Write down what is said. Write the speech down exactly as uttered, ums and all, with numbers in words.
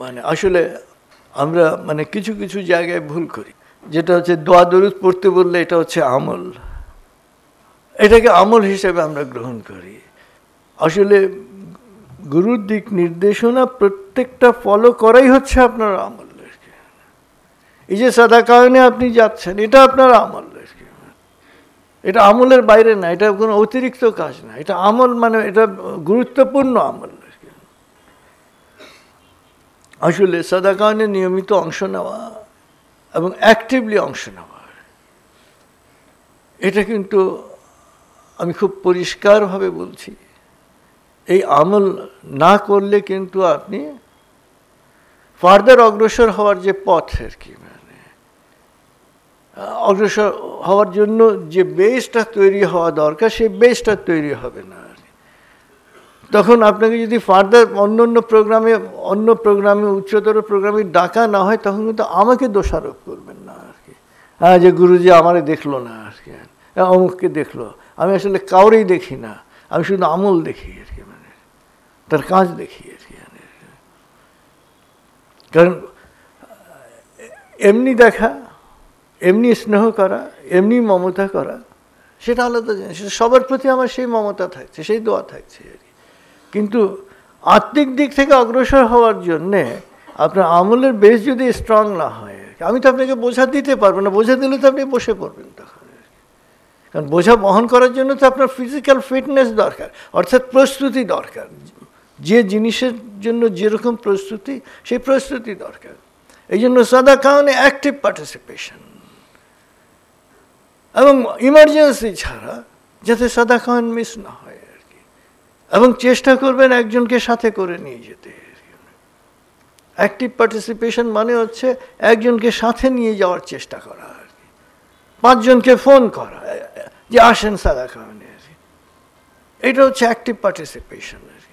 মানে আসলে আমরা মানে কিছু কিছু জায়গায় ভুল করি, যেটা হচ্ছে দোয়া দরুদ পড়তে বললে এটা হচ্ছে আমল, এটাকে আমল হিসেবে আমরা গ্রহণ করি। আসলে গুরুর দিক নির্দেশনা প্রত্যেকটা ফলো করাই হচ্ছে আপনার আমল। এই যে সাদাকায়নে আপনি যাচ্ছেন, এটা আপনার আমল, এটা আমলের বাইরে না, এটা কোনো অতিরিক্ত কাজ না, এটা আমল, মানে এটা গুরুত্বপূর্ণ আমল। আসলে সাদাকায়নে নিয়মিত অংশ নেওয়া এবং অ্যাক্টিভলি অংশ নেওয়া, এটা কিন্তু আমি খুব পরিষ্কারভাবে বলছি, এই আমল না করলে কিন্তু আপনি ফার্দার অগ্রসর হওয়ার যে পথ আর কি, মানে অগ্রসর হওয়ার জন্য যে বেসটা তৈরি হওয়া দরকার, সেই বেসটা তৈরি হবে না। তখন আপনাকে যদি ফার্দার অন্য অন্য প্রোগ্রামে অন্য প্রোগ্রামে উচ্চতর প্রোগ্রামে ডাকা না হয়, তখন কিন্তু আমাকে দোষারোপ করবেন না আর কি, হ্যাঁ যে গুরুজি আমারে দেখলো না আর কি, অমুককে দেখলো। আমি আসলে কাউরেই দেখি না, আমি শুধু আমল দেখি আর কি, মানে তার কাজ দেখি আর কি। কারণ এমনি দেখা, এমনি স্নেহ করা, এমনি মমতা করা, সেটা আলাদা জিনিস। সবার প্রতি আমার সেই মমতা থাকছে, সেই দোয়া থাকছে আর কি। কিন্তু আত্মিক দিক থেকে অগ্রসর হওয়ার জন্যে আপনার আমলের বেস যদি স্ট্রং না হয়, আমি তো আপনাকে বোঝা দিতে পারবো না, বোঝা দিলে তো আপনি বসে পড়বেন তখন। কারণ বোঝা বহন করার জন্য তো আপনার ফিজিক্যাল ফিটনেস দরকার, অর্থাৎ প্রস্তুতি দরকার। যে জিনিসের জন্য যেরকম প্রস্তুতি, সেই প্রস্তুতি দরকার। এই জন্য সাদাকায়নে অ্যাক্টিভ পার্টিসিপেশন, এবং ইমার্জেন্সি ছাড়া যাতে সাদাকায়ন মিস না হয় আর কি, এবং চেষ্টা করবেন একজনকে সাথে করে নিয়ে যেতে। অ্যাক্টিভ পার্টিসিপেশন মানে হচ্ছে একজনকে সাথে নিয়ে যাওয়ার চেষ্টা করা আর কি, পাঁচজনকে ফোন করা যে আসেন সাদাকায়নে, এটা হচ্ছে অ্যাক্টিভ পার্টিসিপেশন আর কি।